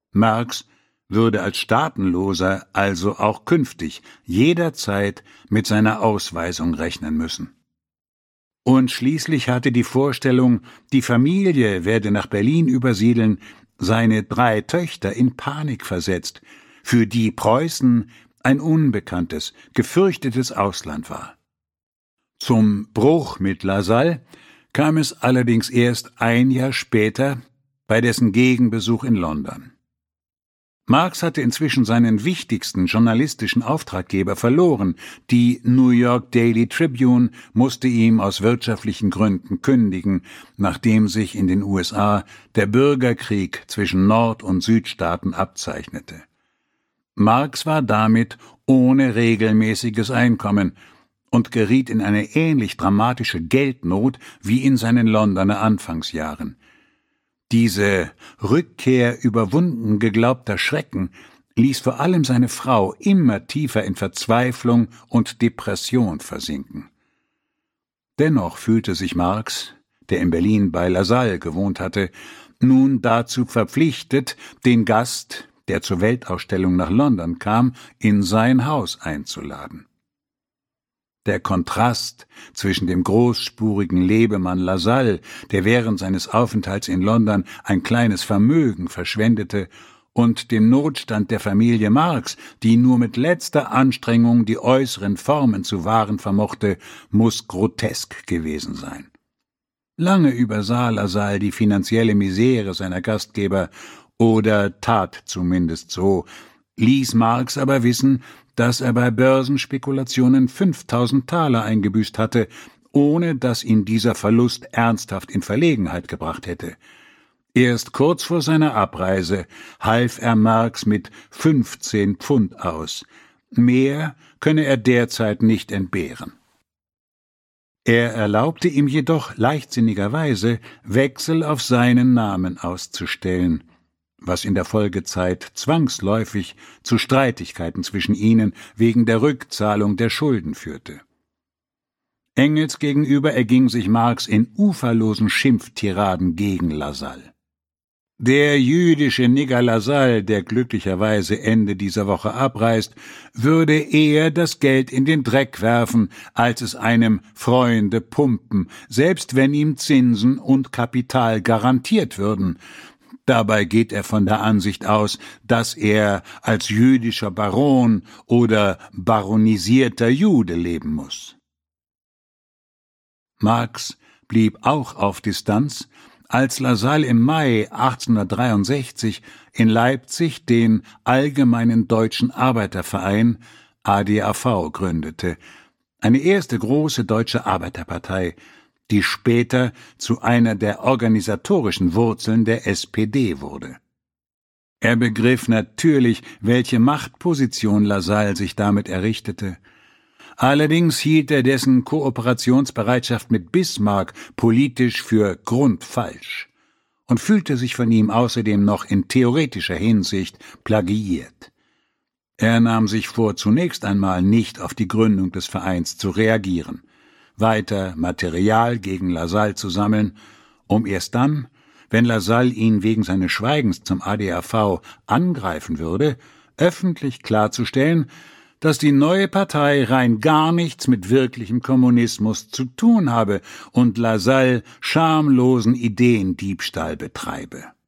Marx würde als Staatenloser also auch künftig jederzeit mit seiner Ausweisung rechnen müssen. Und schließlich hatte die Vorstellung, die Familie werde nach Berlin übersiedeln, seine 3 Töchter in Panik versetzt, für die Preußen ein unbekanntes, gefürchtetes Ausland war. Zum Bruch mit Lassalle kam es allerdings erst ein Jahr später bei dessen Gegenbesuch in London. Marx hatte inzwischen seinen wichtigsten journalistischen Auftraggeber verloren. Die New York Daily Tribune musste ihm aus wirtschaftlichen Gründen kündigen, nachdem sich in den USA der Bürgerkrieg zwischen Nord- und Südstaaten abzeichnete. Marx war damit ohne regelmäßiges Einkommen und geriet in eine ähnlich dramatische Geldnot wie in seinen Londoner Anfangsjahren. Diese Rückkehr überwunden geglaubter Schrecken ließ vor allem seine Frau immer tiefer in Verzweiflung und Depression versinken. Dennoch fühlte sich Marx, der in Berlin bei Lassalle gewohnt hatte, nun dazu verpflichtet, den Gast, der zur Weltausstellung nach London kam, in sein Haus einzuladen. Der Kontrast zwischen dem großspurigen Lebemann Lassalle, der während seines Aufenthalts in London ein kleines Vermögen verschwendete, und dem Notstand der Familie Marx, die nur mit letzter Anstrengung die äußeren Formen zu wahren vermochte, muss grotesk gewesen sein. Lange übersah Lassalle die finanzielle Misere seiner Gastgeber oder tat zumindest so, ließ Marx aber wissen, dass er bei Börsenspekulationen 5.000 Taler eingebüßt hatte, ohne dass ihn dieser Verlust ernsthaft in Verlegenheit gebracht hätte. Erst kurz vor seiner Abreise half er Marx mit 15 Pfund aus. Mehr könne er derzeit nicht entbehren. Er erlaubte ihm jedoch leichtsinnigerweise, Wechsel auf seinen Namen auszustellen, was in der Folgezeit zwangsläufig zu Streitigkeiten zwischen ihnen wegen der Rückzahlung der Schulden führte. Engels gegenüber erging sich Marx in uferlosen Schimpftiraden gegen Lassalle. Der jüdische Nigger Lassalle, der glücklicherweise Ende dieser Woche abreist, würde eher das Geld in den Dreck werfen, als es einem Freunde pumpen, selbst wenn ihm Zinsen und Kapital garantiert würden. Dabei geht er von der Ansicht aus, dass er als jüdischer Baron oder baronisierter Jude leben muss. Marx blieb auch auf Distanz, als Lassalle im Mai 1863 in Leipzig den Allgemeinen Deutschen Arbeiterverein ADAV gründete, eine erste große deutsche Arbeiterpartei, die später zu einer der organisatorischen Wurzeln der SPD wurde. Er begriff natürlich, welche Machtposition Lassalle sich damit errichtete. Allerdings hielt er dessen Kooperationsbereitschaft mit Bismarck politisch für grundfalsch und fühlte sich von ihm außerdem noch in theoretischer Hinsicht plagiiert. Er nahm sich vor, zunächst einmal nicht auf die Gründung des Vereins zu reagieren, weiter Material gegen Lassalle zu sammeln, um erst dann, wenn Lassalle ihn wegen seines Schweigens zum ADAV angreifen würde, öffentlich klarzustellen, dass die neue Partei rein gar nichts mit wirklichem Kommunismus zu tun habe und Lassalle schamlosen Ideendiebstahl betreibe.